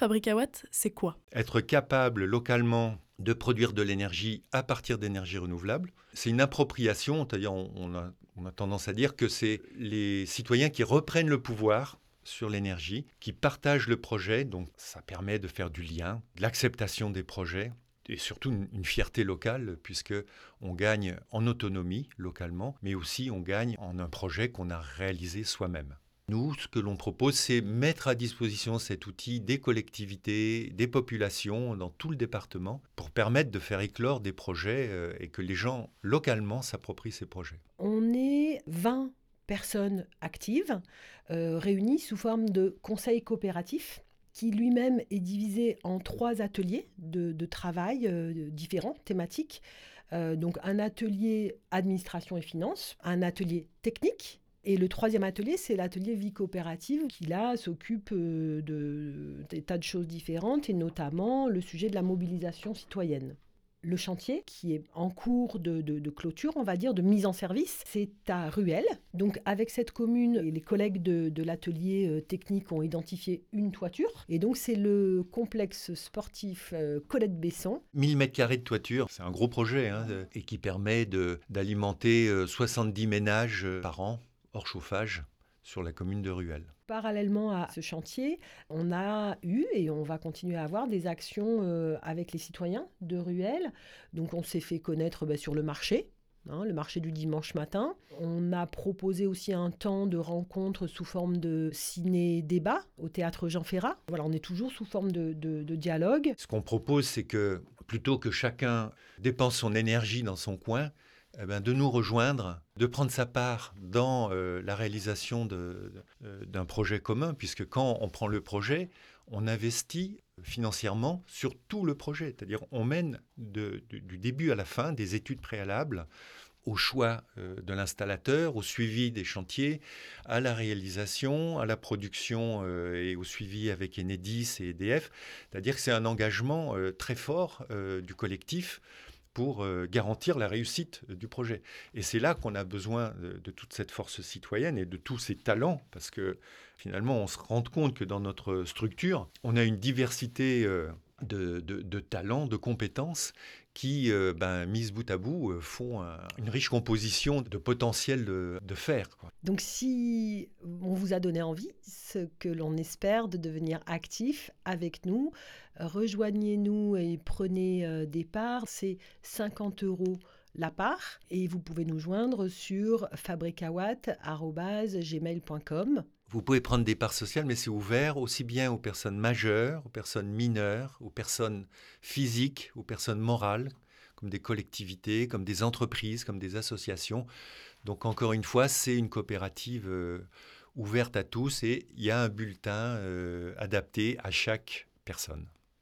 Fabricawatt, c'est quoi? Être capable localement de produire de l'énergie à partir d'énergies renouvelables, c'est une appropriation, c'est-à-dire on a tendance à dire que c'est les citoyens qui reprennent le pouvoir sur l'énergie, qui partagent le projet, donc ça permet de faire du lien, de l'acceptation des projets et surtout une fierté locale puisque on gagne en autonomie localement, mais aussi on gagne en un projet qu'on a réalisé soi-même. Nous, ce que l'on propose, c'est mettre à disposition cet outil des collectivités, des populations dans tout le département pour permettre de faire éclore des projets et que les gens localement s'approprient ces projets. On est 20 personnes actives réunies sous forme de conseil coopératif qui lui-même est divisé en 3 ateliers de travail différents, thématiques. Donc un atelier administration et finances, un atelier technique. Et le 3e atelier, c'est l'atelier vie coopérative qui, là, s'occupe des tas de choses différentes et notamment le sujet de la mobilisation citoyenne. Le chantier qui est en cours de clôture, on va dire, de mise en service, c'est à Ruelle. Donc avec cette commune, les collègues de l'atelier technique ont identifié une toiture. Et donc c'est le complexe sportif Colette Besson. 1000 m² de toiture, c'est un gros projet et qui permet d'alimenter 70 ménages par an, hors chauffage, sur la commune de Ruelle. Parallèlement à ce chantier, on a eu et on va continuer à avoir des actions avec les citoyens de Ruelle. Donc on s'est fait connaître sur le marché. Le marché du dimanche matin. On a proposé aussi un temps de rencontre sous forme de ciné-débat au théâtre Jean Ferrat. Voilà, on est toujours sous forme de dialogue. Ce qu'on propose, c'est que plutôt que chacun dépense son énergie dans son coin, de nous rejoindre, de prendre sa part dans la réalisation d'un projet commun, puisque quand on prend le projet, on investit financièrement sur tout le projet. C'est-à-dire on mène du début à la fin des études préalables au choix de l'installateur, au suivi des chantiers, à la réalisation, à la production et au suivi avec Enedis et EDF. C'est-à-dire que c'est un engagement très fort du collectif pour garantir la réussite du projet. Et c'est là qu'on a besoin de toute cette force citoyenne et de tous ces talents, parce que finalement, on se rend compte que dans notre structure, on a une diversité de talents, de compétences qui, mises bout à bout, font une riche composition de potentiel de faire, quoi. Donc si on vous a donné envie, ce que l'on espère, de devenir actif avec nous, rejoignez-nous et prenez des parts. C'est 50 € la part et vous pouvez nous joindre sur fabricawatt@gmail.com. Vous pouvez prendre des parts sociales, mais c'est ouvert aussi bien aux personnes majeures, aux personnes mineures, aux personnes physiques, aux personnes morales, comme des collectivités, comme des entreprises, comme des associations. Donc encore une fois, c'est une coopérative ouverte à tous et il y a un bulletin adapté à chaque personne.